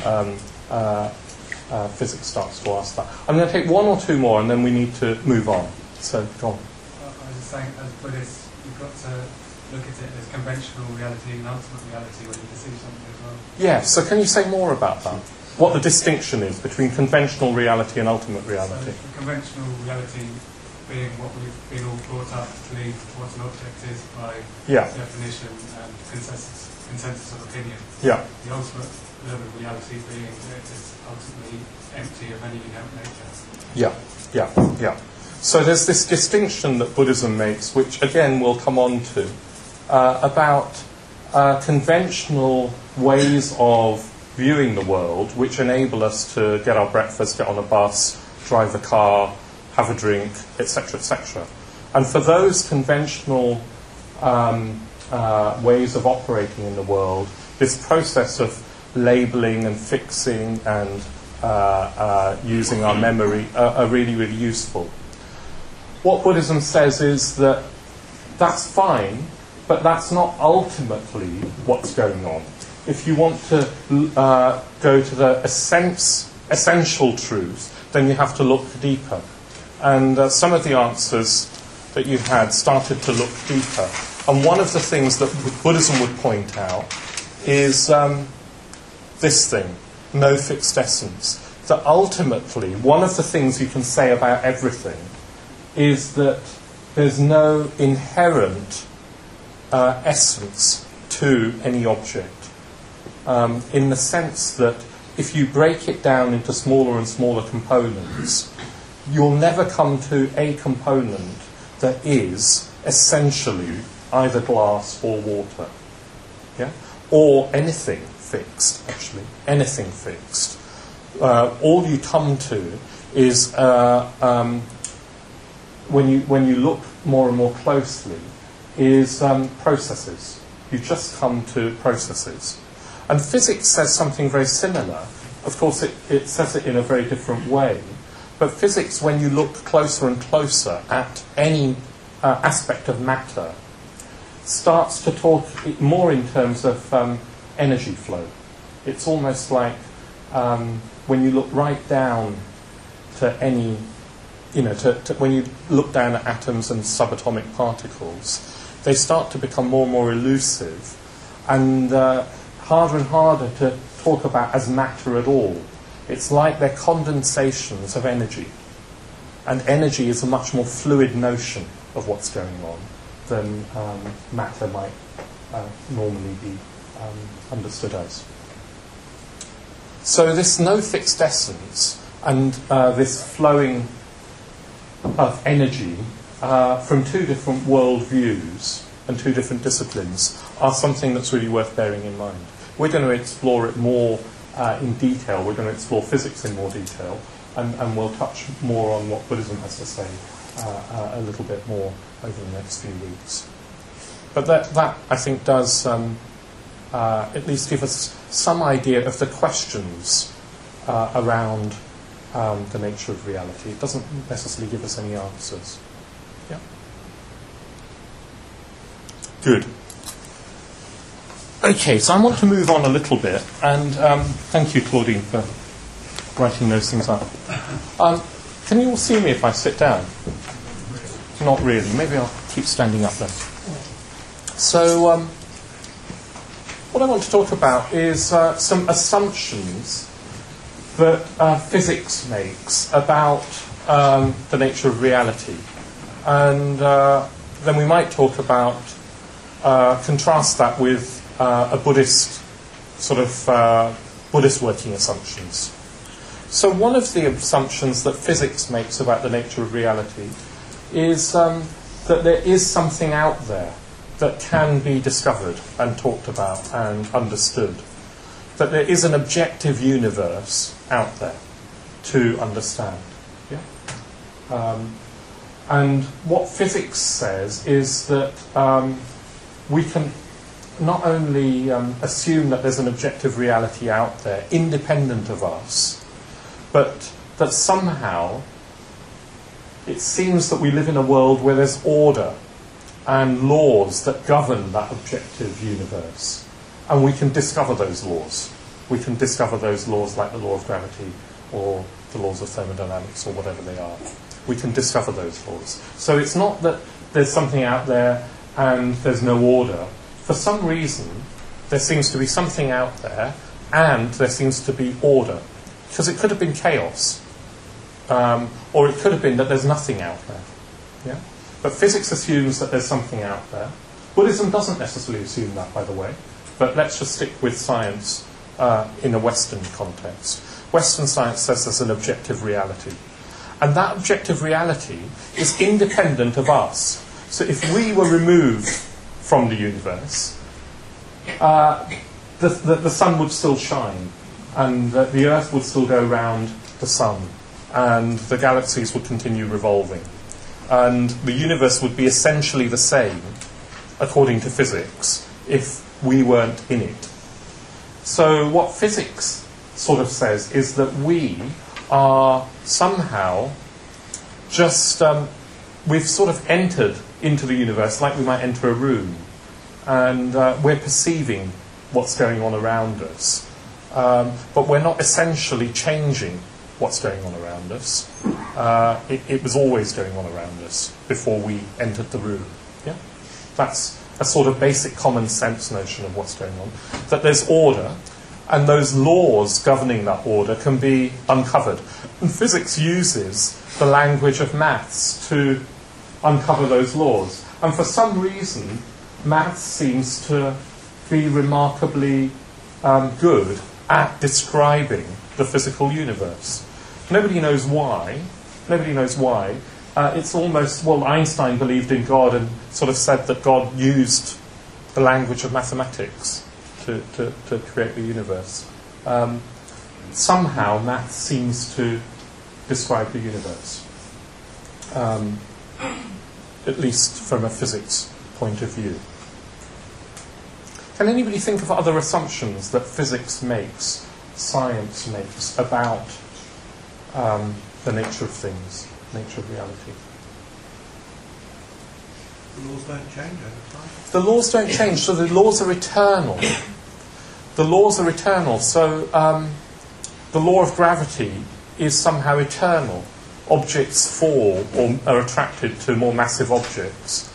physics starts to ask that. I'm going to take one or two more, and then we need to move on. So, go on. I was just saying, as Buddhists, you've got to look at it as conventional reality and ultimate reality when you perceive something as well. Yeah, so can you say more about that? What the distinction is between conventional reality and ultimate reality? So, conventional reality being what we've been all brought up to believe what an object is by definition and consensus of opinion. Yeah. The ultimate level of reality being that it's ultimately empty of any inherent nature. Yeah. So there's this distinction that Buddhism makes, which again we'll come on to, about conventional ways of viewing the world, which enable us to get our breakfast, get on a bus, drive a car, have a drink, etc., etc. And for those conventional ways of operating in the world, this process of labelling and fixing and using our memory are really, really useful. What Buddhism says is that that's fine, but that's not ultimately what's going on. If you want to go to the essential truth, then you have to look deeper. And some of the answers that you had started to look deeper. And one of the things that Buddhism would point out is this thing, no fixed essence. That ultimately, one of the things you can say about everything is that there's no inherent essence to any object, in the sense that if you break it down into smaller and smaller components, you'll never come to a component that is essentially either glass or water, or anything fixed, actually, anything fixed. All you come to is when you look more and more closely, is processes. You just come to processes. And physics says something very similar. Of course, it says it in a very different way. But physics, when you look closer and closer at any aspect of matter, starts to talk more in terms of energy flow. It's almost like when you look right down to any, when you look down at atoms and subatomic particles, they start to become more and more elusive and harder to talk about as matter at all. It's like they're condensations of energy. And energy is a much more fluid notion of what's going on than matter might normally be understood as. So this no fixed essence and this flowing of energy from two different world views and two different disciplines are something that's really worth bearing in mind. We're going to explore it more in detail. We're going to explore physics in more detail, and we'll touch more on what Buddhism has to say a little bit more over the next few weeks. But that I think, does at least give us some idea of the questions around the nature of reality. It doesn't necessarily give us any answers. Yeah. Good. Okay, so I want to move on a little bit, and thank you, Claudine, for writing those things up. Can you all see me if I sit down? Not really. Maybe I'll keep standing up then. So, what I want to talk about is some assumptions that physics makes about the nature of reality. And then we might talk about, contrast that with a Buddhist sort of Buddhist working assumptions. So one of the assumptions that physics makes about the nature of reality is that there is something out there that can be discovered and talked about and understood. That there is an objective universe out there to understand. Yeah? And what physics says is that we can not only assume that there's an objective reality out there independent of us, but that somehow it seems that we live in a world where there's order and laws that govern that objective universe. And we can discover those laws. We can discover those laws like the law of gravity or the laws of thermodynamics or whatever they are. We can discover those laws. So it's not that there's something out there and there's no order. For some reason, there seems to be something out there and there seems to be order. Because it could have been chaos. Or it could have been that there's nothing out there. Yeah? But physics assumes that there's something out there. Buddhism doesn't necessarily assume that, by the way. But let's just stick with science in a Western context. Western science says there's an objective reality. And that objective reality is independent of us. So if we were removed from the universe, the sun would still shine. And the Earth would still go round the sun. And the galaxies would continue revolving. And the universe would be essentially the same, according to physics, if we weren't in it. So what physics sort of says is that we are somehow just, we've sort of entered into the universe like we might enter a room. And we're perceiving what's going on around us. But we're not essentially changing what's going on around us. It was always going on around us before we entered the room. Yeah? That's a sort of basic common sense notion of what's going on. That there's order, and those laws governing that order can be uncovered. And physics uses the language of maths to uncover those laws. And for some reason, maths seems to be remarkably good at describing the physical universe. Nobody knows why. Nobody knows why. It's almost, well, Einstein believed in God and sort of said that God used the language of mathematics to create the universe. Somehow maths seems to describe the universe, at least from a physics point of view. Can anybody think of other assumptions that physics makes, science makes, about the nature of things, nature of reality? The laws don't change over time. The laws don't change, so the laws are eternal. The laws are eternal, so the law of gravity is somehow eternal. Objects fall or are attracted to more massive objects.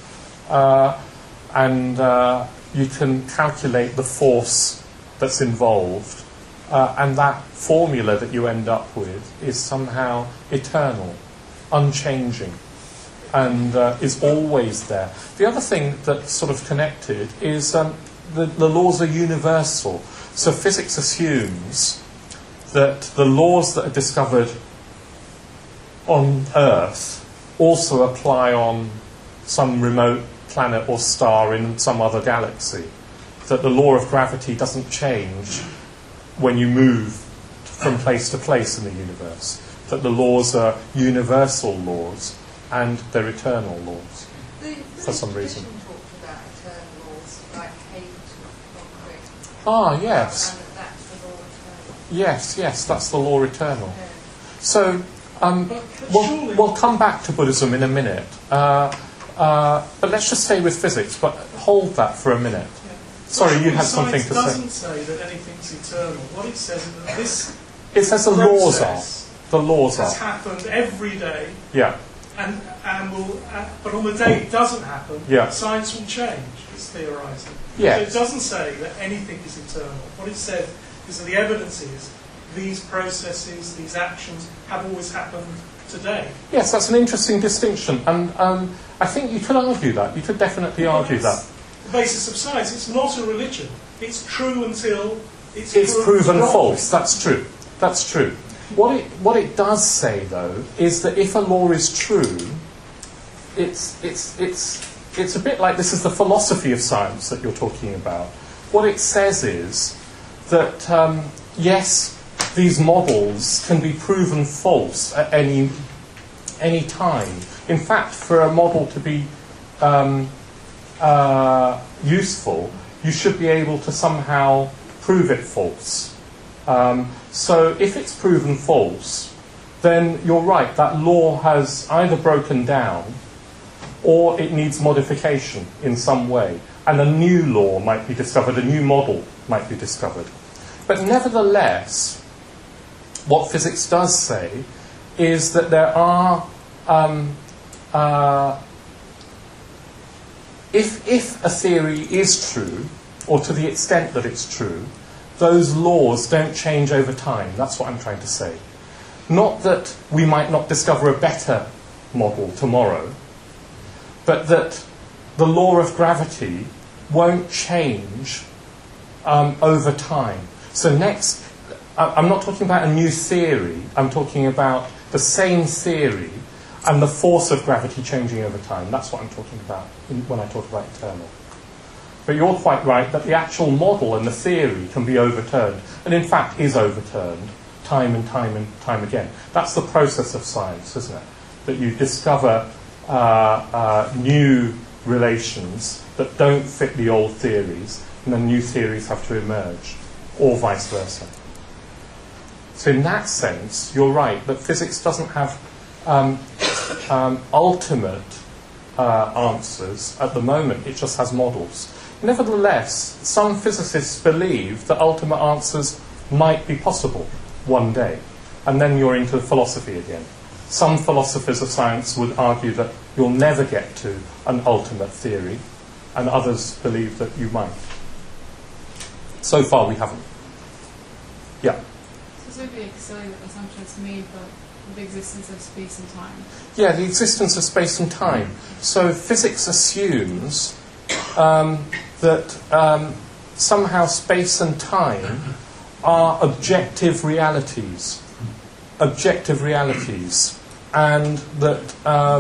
And you can calculate the force that's involved, and that formula that you end up with is somehow eternal, unchanging, and is always there. The other thing that's sort of connected is the laws are universal. So physics assumes that the laws that are discovered on Earth also apply on some remote planet or star in some other galaxy. That the law of gravity doesn't change when you move from place to place in the universe. That the laws are universal laws and they're eternal laws for some reason. Talked about eternal laws, like Hegel concrete. Ah, yes. And that's the law eternal. Yes, that's the law eternal. So, we'll come back to Buddhism in a minute. But let's just stay with physics, but hold that for a minute. Yeah. Sorry, you had something to say. Science doesn't say that anything's eternal. What it says is that this it says the laws are. The laws has are. happened every day. Yeah. And will, but on the day it doesn't happen, yeah. science will change. It's theorising. Yeah. So it doesn't say that anything is eternal. What it says is that the evidence is these processes, these actions have always happened today. Yes, that's an interesting distinction, and I think you could argue that. You could definitely argue that. The basis of science. It's not a religion. It's true until it's proven false. That's true. That's true. What it does say, though, is that if a law is true, it's a bit like this is the philosophy of science that you're talking about. What it says is that yes, these models can be proven false at any time. In fact, for a model to be useful, you should be able to somehow prove it false. So if it's proven false, then you're right, that law has either broken down or it needs modification in some way. And a new law might be discovered, a new model might be discovered. But nevertheless, what physics does say is that there are, if a theory is true, or to the extent that it's true, those laws don't change over time. That's what I'm trying to say. Not that we might not discover a better model tomorrow, but that the law of gravity won't change over time. So next, I'm not talking about a new theory, I'm talking about the same theory and the force of gravity changing over time. That's what I'm talking about when I talk about eternal. But you're quite right that the actual model and the theory can be overturned, and in fact is overturned time and time and time again. That's the process of science, isn't it? That you discover new relations that don't fit the old theories, and then new theories have to emerge, or vice versa. So in that sense, you're right, that physics doesn't have ultimate answers at the moment, it just has models. Nevertheless, some physicists believe that ultimate answers might be possible one day, and then you're into philosophy again. Some philosophers of science would argue that you'll never get to an ultimate theory, and others believe that you might. So far we haven't. Yeah? So it's really silly assumptions made about the existence of space and time. Yeah, the existence of space and time. So physics assumes that somehow space and time are objective realities, and that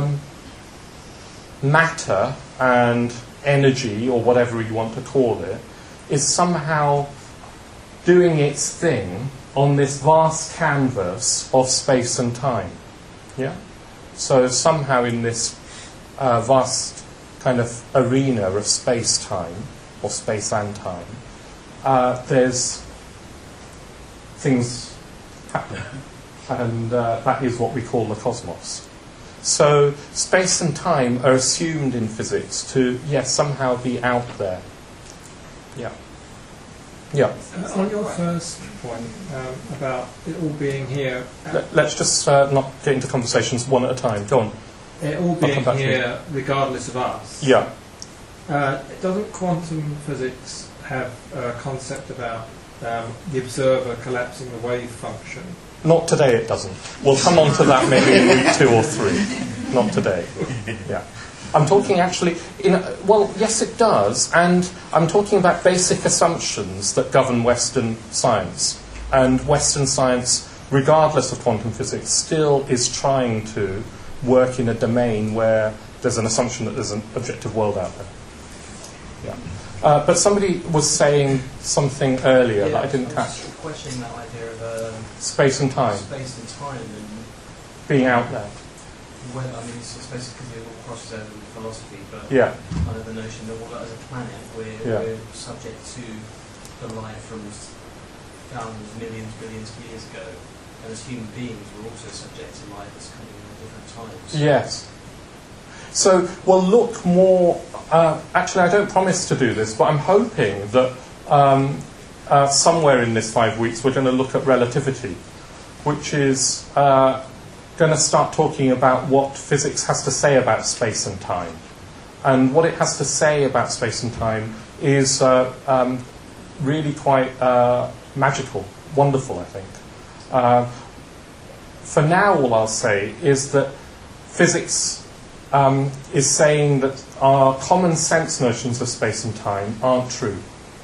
matter and energy, or whatever you want to call it, is somehow doing its thing on this vast canvas of space and time. Yeah? So somehow in this vast kind of arena of space-time, or space and time, there's things happening. And that is what we call the cosmos. So space and time are assumed in physics to, yes, somehow be out there. Yeah. Yeah. On your first point about it all being here... Let's just not get into conversations one at a time. Go on. It all being here regardless of us. Yeah. Doesn't quantum physics have a concept about the observer collapsing the wave function? Not today it doesn't. We'll come on to that maybe in week 2 or 3. Not today. Yeah. I'm talking actually, well, yes it does, and I'm talking about basic assumptions that govern Western science. And Western science, regardless of quantum physics, still is trying to work in a domain where there's an assumption that there's an objective world out there. Yeah. But somebody was saying something earlier that I didn't catch. Questioning that idea of space and time. Space and time and being out there. Well, I mean, it's basically because it all crosses over with philosophy, but kind of the notion that as a planet we're subject to the light from thousands, millions, billions of years ago, and as human beings we're also subject to light that's coming in at different times. Yes. So we'll look more. Actually, I don't promise to do this, but I'm hoping that somewhere in this 5 weeks we're going to look at relativity, which is going to start talking about what physics has to say about space and time. And what it has to say about space and time is really quite magical, wonderful, I think. For now, all I'll say is that physics is saying that our common sense notions of space and time aren't true.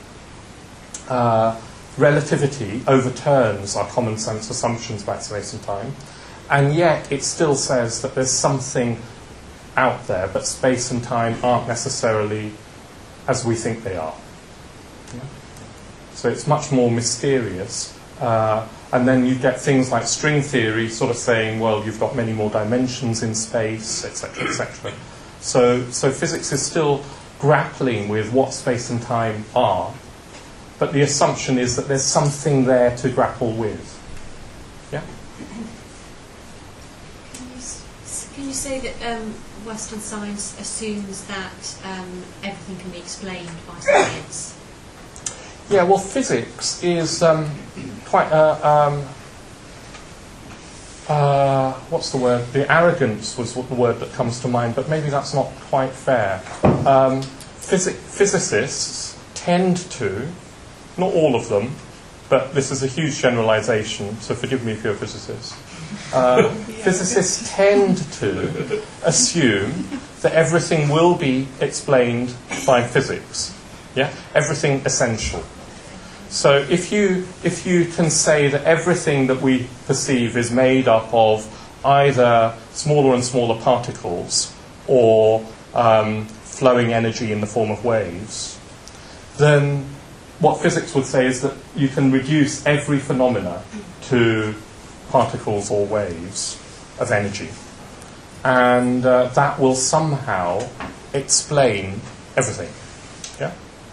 Relativity overturns our common sense assumptions about space and time. And yet it still says that there's something out there, but space and time aren't necessarily as we think they are. Yeah. So it's much more mysterious. And then you get things like string theory sort of saying, well, you've got many more dimensions in space, etc., etc. So physics is still grappling with what space and time are, but the assumption is that there's something there to grapple with. Yeah? Can you say that Western science assumes that everything can be explained by science? Yeah, well, physics is quite what's the word? The arrogance was the word that comes to mind, but maybe that's not quite fair. Physicists tend to, not all of them, but this is a huge generalization, so forgive me if you're a physicist. Physicists tend to assume that everything will be explained by physics. Yeah, everything essential. So if you can say that everything that we perceive is made up of either smaller and smaller particles or flowing energy in the form of waves, then what physics would say is that you can reduce every phenomena to particles or waves of energy. And that will somehow explain everything. Yeah?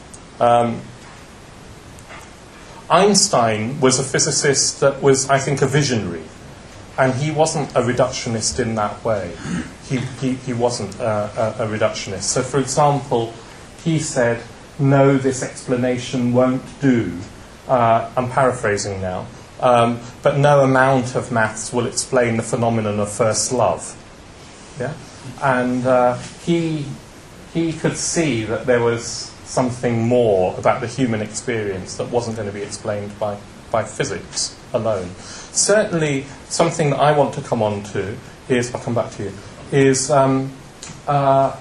Einstein was a physicist that was, I think, a visionary. And he wasn't a reductionist in that way. He wasn't a reductionist. So, for example, he said, no, this explanation won't do. I'm paraphrasing now. But no amount of maths will explain the phenomenon of first love. Yeah? And he could see that there was something more about the human experience that wasn't going to be explained by physics alone. Certainly, something that I want to come on to is, I'll come back to you, is the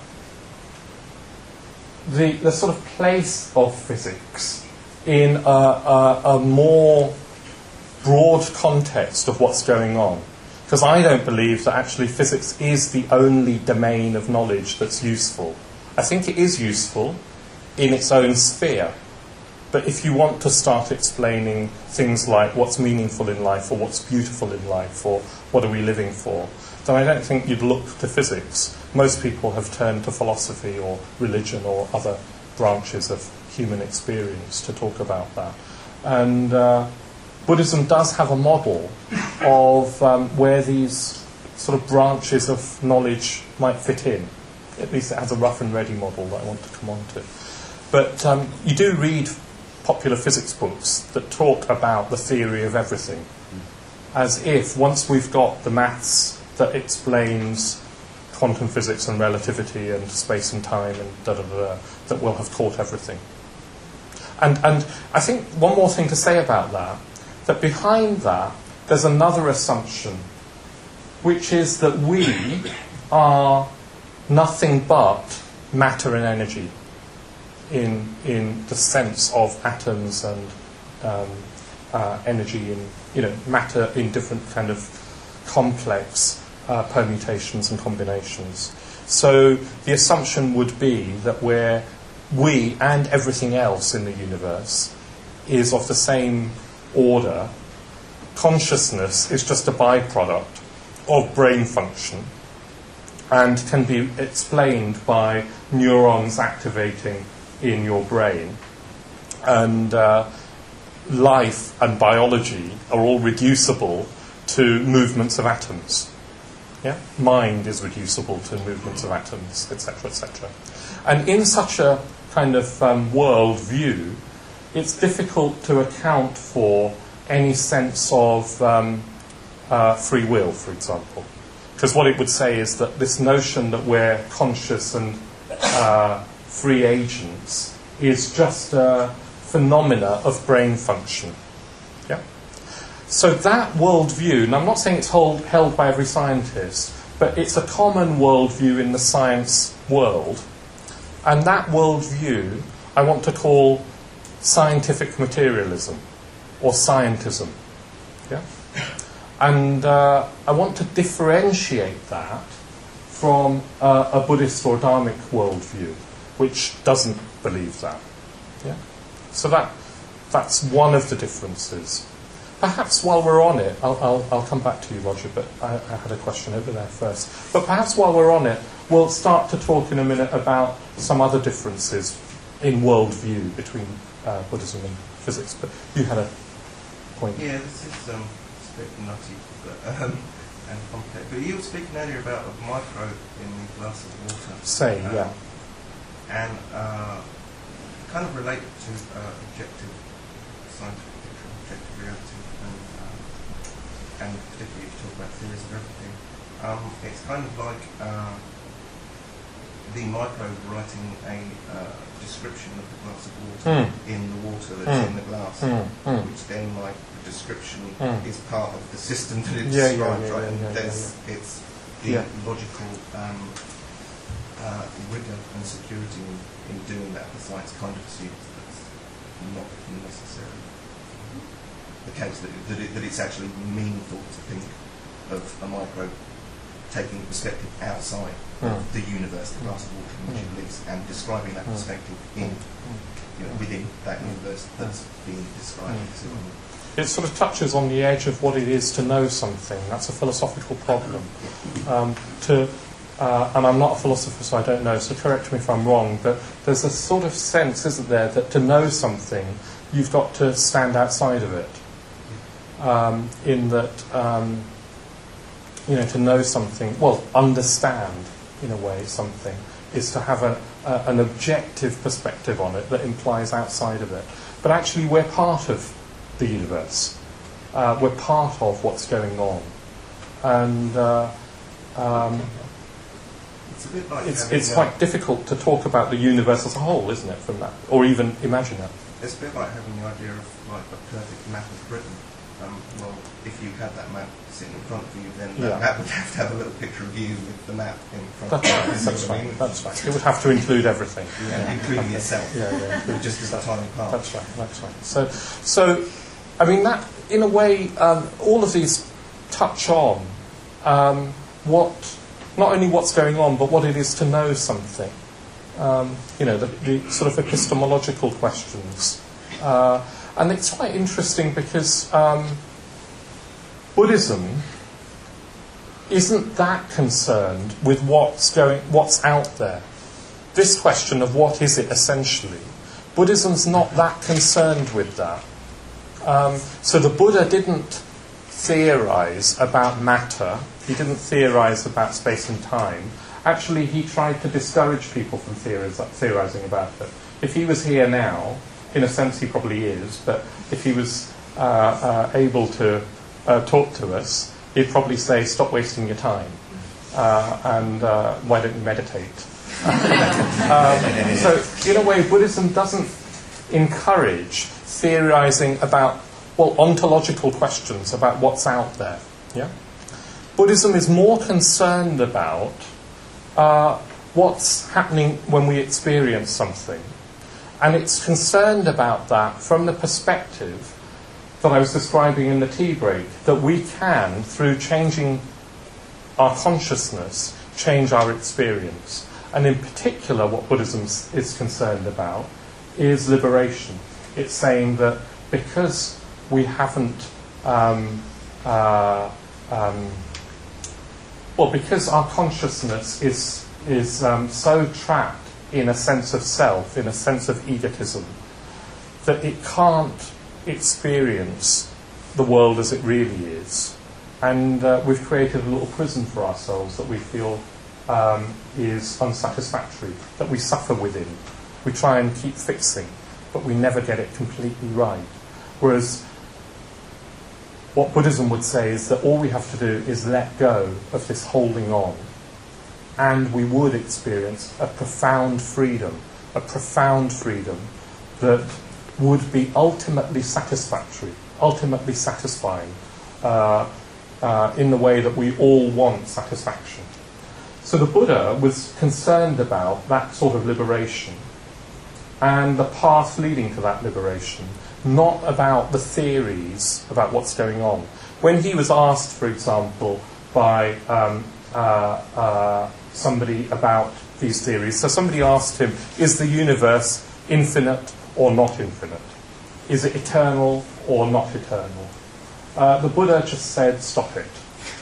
sort of place of physics in a more broad context of what's going on. Because I don't believe that actually physics is the only domain of knowledge that's useful. I think it is useful in its own sphere. But if you want to start explaining things like what's meaningful in life or what's beautiful in life or what are we living for, then I don't think you'd look to physics. Most people have turned to philosophy or religion or other branches of human experience to talk about that. And Buddhism does have a model of where these sort of branches of knowledge might fit in. At least it has a rough and ready model that I want to come on to. But you do read popular physics books that talk about the theory of everything, as if once we've got the maths that explains quantum physics and relativity and space and time and that we'll have taught everything. And I think one more thing to say about that behind that there's another assumption, which is that we are nothing but matter and energy in the sense of atoms and energy in matter in different kind of complex permutations and combinations. So the assumption would be that we and everything else in the universe is of the same order. Consciousness is just a byproduct of brain function and can be explained by neurons activating in your brain. And life and biology are all reducible to movements of atoms. Yeah? Mind is reducible to movements of atoms, etc., etc. And in such a kind of world view, it's difficult to account for any sense of free will, for example. Because what it would say is that this notion that we're conscious and free agents is just a phenomena of brain function. Yeah? So that worldview, and I'm not saying it's held by every scientist, but it's a common worldview in the science world. And that worldview I want to call scientific materialism, or scientism. Yeah? And I want to differentiate that from a Buddhist or Dharmic worldview, which doesn't believe that. Yeah? So that's one of the differences. Perhaps while we're on it, I'll come back to you, Roger, but I had a question over there first. But perhaps while we're on it, we'll start to talk in a minute about some other differences in worldview between Buddhism and physics. But you had a point. Yeah, this is a bit nutty and complicated. But you were speaking earlier about a microbe in the glass of water. Yeah. And kind of related to objective scientific picture, objective reality, and particularly if you talk about theories of everything. It's kind of like the microbe writing a description of the glass of water in the water that's in the glass, which then, like, the description is part of the system that it's described, right? And it's the logical rigor and security in doing that. The science kind of assumes that's not necessarily the case, that it's actually meaningful to think of a microbe taking a perspective outside the universe, the glass of water in which it lives, and describing that perspective within that universe that's being described. It sort of touches on the edge of what it is to know something. That's a philosophical problem. And I'm not a philosopher, so I don't know, so correct me if I'm wrong, but there's a sort of sense, isn't there, that to know something, you've got to stand outside of it. In that, to know something, well, understand, in a way, something, is to have an objective perspective on it that implies outside of it. But actually, we're part of the universe. We're part of what's going on. And it's quite difficult to talk about the universe as a whole, isn't it, from that, or even imagine it. It's a bit like having the idea of like a perfect map of Britain. Well, if you had that map sitting in front of you, then that map would have to have a little picture of you with the map in front of you. That's right. It would have to include everything. Including yourself. Just as a tiny part. That's right. So, I mean, that, in a way, all of these touch on not only what's going on, but what it is to know something. The sort of epistemological questions. And it's quite interesting because Buddhism isn't that concerned with what's out there. This question of what is it essentially, Buddhism's not that concerned with that. So the Buddha didn't theorize about matter. He didn't theorize about space and time. Actually, he tried to discourage people from theorizing about it. If he was here now, in a sense he probably is, but if he was able to talk to us, he'd probably say, stop wasting your time, and why don't you meditate? So, in a way, Buddhism doesn't encourage theorizing about, ontological questions about what's out there. Yeah? Buddhism is more concerned about what's happening when we experience something. And it's concerned about that from the perspective that I was describing in the tea break, that we can, through changing our consciousness change our experience. And in particular, what Buddhism is concerned about is liberation. It's saying that because we haven't, because our consciousness is so trapped in a sense of self, in a sense of egotism, that it can't experience the world as it really is. And we've created a little prison for ourselves that we feel is unsatisfactory, that we suffer within. We try and keep fixing, but we never get it completely right. Whereas what Buddhism would say is that all we have to do is let go of this holding on, and we would experience a profound freedom that would be ultimately satisfactory, ultimately satisfying in the way that we all want satisfaction. So the Buddha was concerned about that sort of liberation and the path leading to that liberation, not about the theories about what's going on. When he was asked, for example, by somebody about these theories, so somebody asked him, is the universe infinite or not infinite? Is it eternal or not eternal? The Buddha just said, stop it.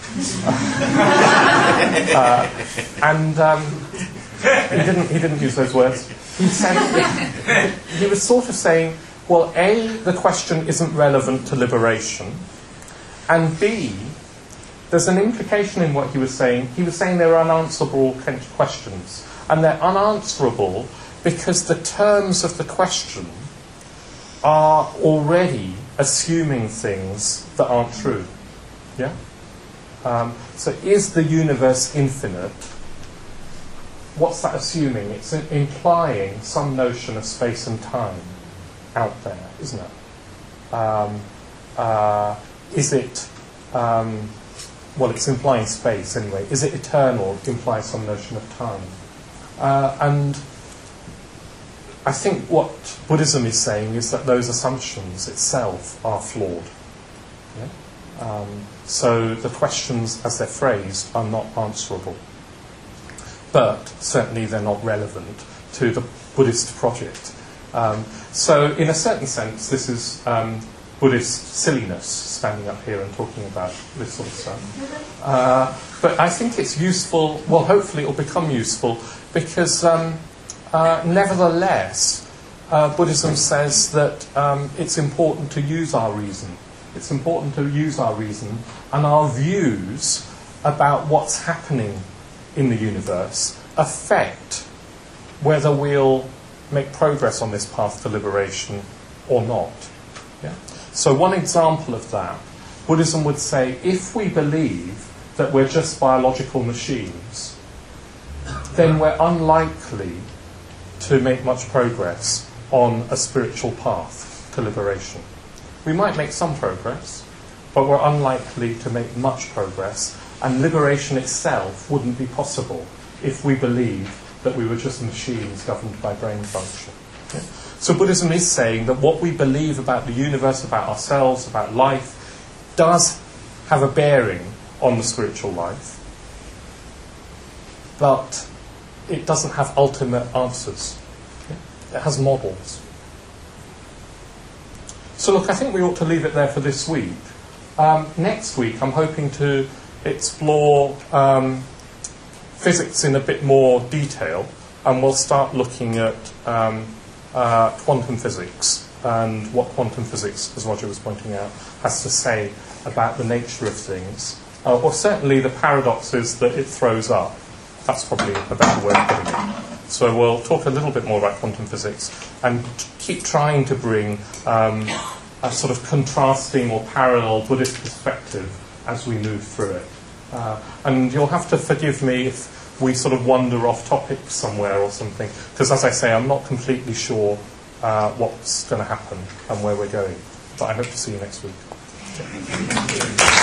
He didn't use those words. He said, he was sort of saying, well, A, the question isn't relevant to liberation, and B, there's an implication in what he was saying. He was saying they're unanswerable questions, and they're unanswerable because the terms of the question are already assuming things that aren't true. Yeah? So is the universe infinite? What's that assuming? It's implying some notion of space and time out there, isn't it? Is it... well, it's implying space anyway. Is it eternal? It implies some notion of time. And I think what Buddhism is saying is that those assumptions itself are flawed. Yeah? So the questions, as they're phrased, are not answerable. But certainly they're not relevant to the Buddhist project. So in a certain sense, this is Buddhist silliness, standing up here and talking about this sort of stuff. But I think it's useful, well, hopefully it will become useful, because nevertheless, Buddhism says that it's important to use our reason. It's important to use our reason and our views about what's happening in the universe affect whether we'll make progress on this path to liberation or not. Yeah? So one example of that, Buddhism would say, if we believe that we're just biological machines, then we're unlikely to make much progress on a spiritual path to liberation. We might make some progress, but we're unlikely to make much progress, and liberation itself wouldn't be possible if we believed that we were just machines governed by brain function. Yeah? So Buddhism is saying that what we believe about the universe, about ourselves, about life, does have a bearing on the spiritual life, but it doesn't have ultimate answers. Yeah? It has models. So look, I think we ought to leave it there for this week. Next week I'm hoping to explore physics in a bit more detail, and we'll start looking at quantum physics and what quantum physics, as Roger was pointing out, has to say about the nature of things, or certainly the paradoxes that it throws up. That's probably a better way of putting it. So we'll talk a little bit more about quantum physics and keep trying to bring a sort of contrasting or parallel Buddhist perspective as we move through it. And you'll have to forgive me if we sort of wander off topic somewhere or something, because as I say, I'm not completely sure what's going to happen and where we're going. But I hope to see you next week.